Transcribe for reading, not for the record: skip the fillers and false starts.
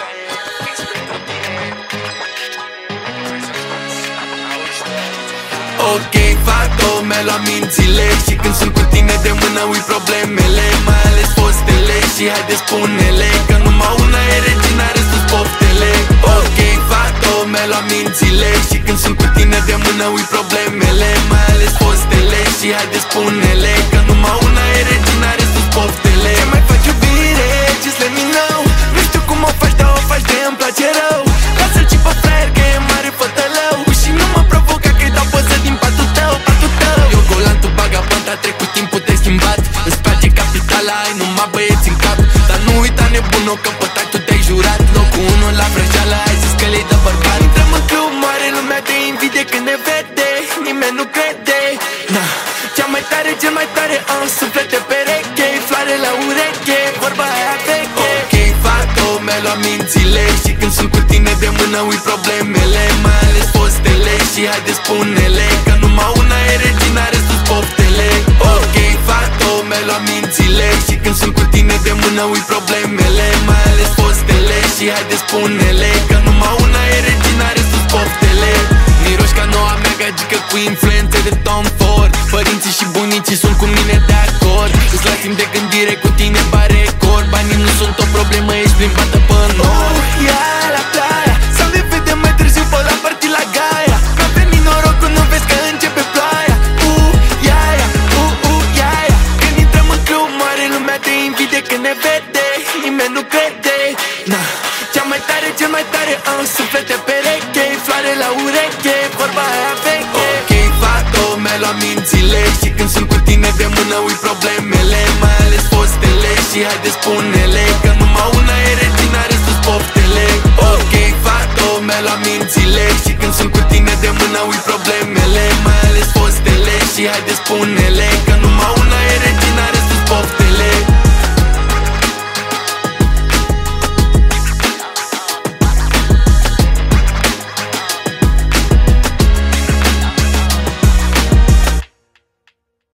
Ok, fată, mi-a luat mințile și când sunt cu tine de mână ui problemele, mai ales fostele. Și haide spune-le că numai una e regina, restul poftele. Ok, fată, mi-a luat mințile și când sunt cu tine de mână ui problemele, mai ales fostele. Și haide spune-le că numai una e regina, restul poftele. Ce mai faci iubire? Just let me know. Nu știu cum o faci, dar o faci de îmi place rău. Lasă-l ci pe fraier că e mare fătălău și nu mă provoca că-i dau poză din patul tău, patul tău. Eu golan, tu bagabant, a trecut timpul, te-ai schimbat. Îți place capitala, ai numai băieți în cap. Dar nu uita nebună că pe tac tu te-ai jurat. Locul 1 la vrăjeală, ai zis că le-ai dă bărbat. Intrăm în club mare, lumea te invide când ne vede. Nimeni nu crede, na. Cel mai tare, suflete pereche, floare la ureche, vorba aia veche. Ok, fată, mi-a luat mințile și când sunt cu tine de mână ui problemele, mai ales fostele. Și haide spune-le că numai una e regina, restul poftele. Ok, fată, mi-a luat mințile și când sunt cu tine de mână ui problemele, mai ales fostele. Și haide spune-le că numai una e regina, restul poftele. Miroși ca noua mea gagică cu influențe de Tom Ford. Părinții și bunicii sunt cu mine de acord. Îți las timp de gândire, cu tine bare record. Banii nu sunt o problemă, ești plimbată pe nori. Ia la playa, sau ne vedem mai târziu pe la party la Gaia. Mi-a venit norocul, nu vezi că începe ploaia. Ia, când intrăm în club mare, lumea te invide când ne vede. Nimeni nu crede, na. Cel mai tare, suflete pereche, floare la ureche, vorba aia veche. Ok, fată, mi-a luat mințile și când sunt cu tine de mână ui problemele, mai ales fostele. Și haide spune-le că numai una e regina, restul poftele. Ok, fată, mi-a luat mințile și când sunt cu tine de mână ui problemele, mai ales fostele. Și haide spune-le